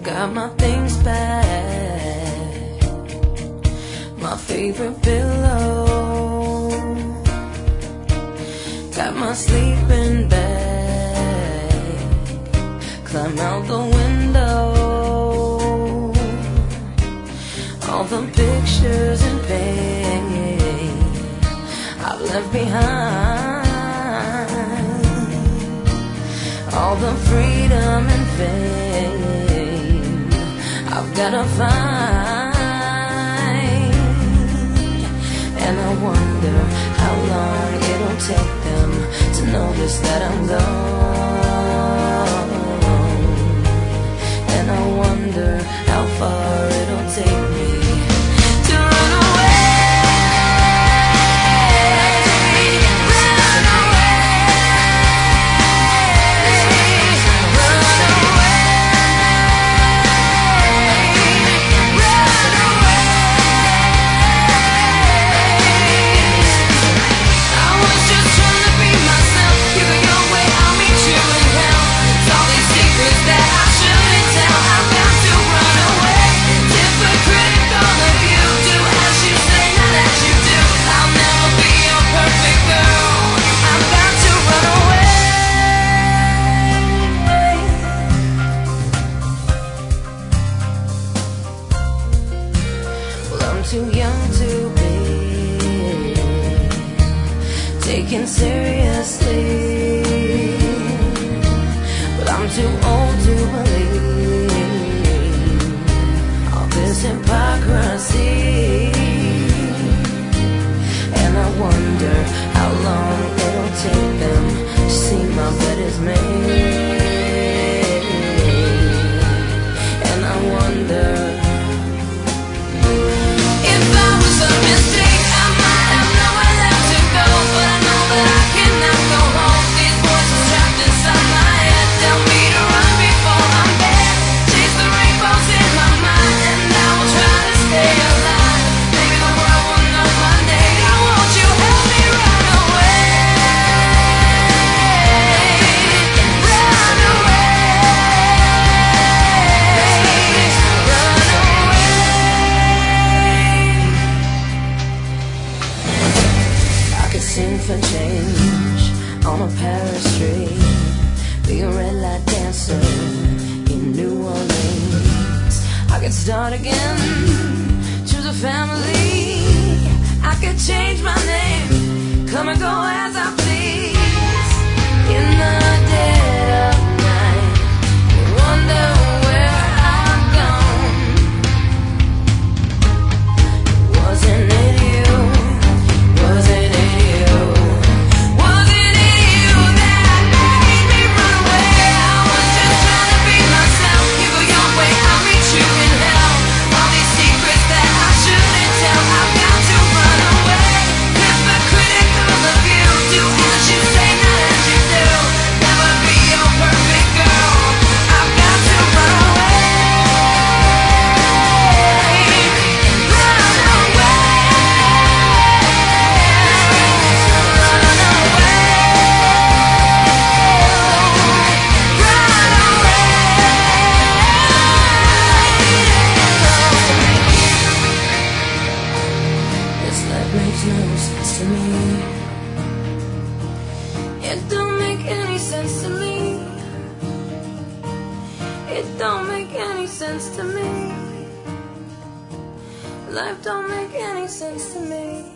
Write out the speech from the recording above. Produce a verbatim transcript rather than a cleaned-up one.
got my things back, my favorite pillow, got my sleeping bag, climb out the window, all the pictures and pain I've left behind, all the freedom and fame I've gotta find. And I wonder how long it'll take them to notice that I'm gone. And I wonder how far it'll take me to run away, run away, run away, run away. I was just trying to be myself. You go your way, I'll meet you in hell. It's all these secrets that I shouldn't tell. I've got to run away. Hypocritical of you, do as you say, not as you do. I'll never be your perfect girl. I've got to run away. Well, I'm too young to be taken seriously, but I'm too old to believe all this hypocrisy. And I wonder how long it'll take them to see my bed is made. And I wonder if I was a mistake, I might have nowhere left to go. But I know that I cannot go home. These voices trapped inside my head tell me to run before I'm dead. Chase the rainbows in my mind, and I will try to stay alive. Maybe the world will know my name. Now won't you help me run away? Run away. Run away. I could sing for change on a Paris street, be a red light dancer in New Orleans. I could start again, choose a family. I could change my name, come and go as I please. In the dead of night, you wonder where I've gone. Wasn't it you? Wasn't it you? Wasn't it you that made me run away? I was just trying to be myself. You go your way, I'll meet you in hell. All these secrets that I shouldn't tell. I've got to run away. Hypocritical of you, do as you say, not as you do. Never be your perfect girl. I've got to run away. Run away. This life makes no sense to me. It don't make any sense to me. It don't make any sense to me. Life don't make any sense to me.